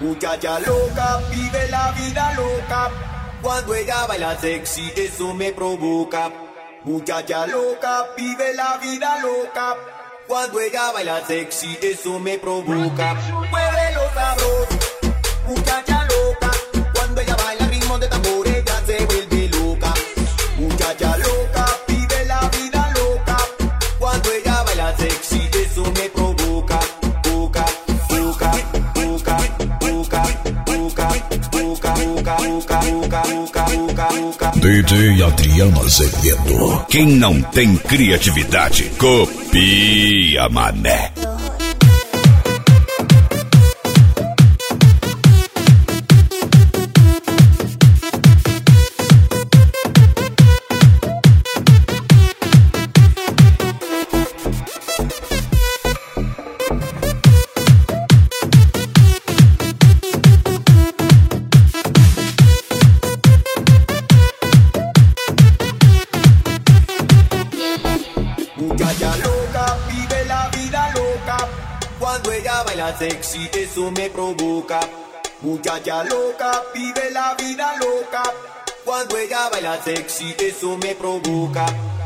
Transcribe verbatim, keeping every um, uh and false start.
Muchacha loca, vive la vida loca. Cuando ella baila sexy, eso me provoca. Muchacha loca, vive la vida loca. Cuando ella baila sexy, eso me provoca. Muévelo sabroso, muchacha loca. Cuando ella baila al ritmo de tambor, ella se vuelve loca. Muchacha loca, vive la vida loca. Cuando ella baila sexy, eso me provoca. Boca, boca, boca, boca, boca, boca, boca, boca, boca, boca, boca, boca. D J Adriano Azevedo. Quem não tem criatividade, copia, mané. Muchacha loca, vive la vida loca. Cuando ella baila sexy, eso me provoca. Muchacha loca, vive la vida loca. Cuando ella baila sexy, eso me provoca.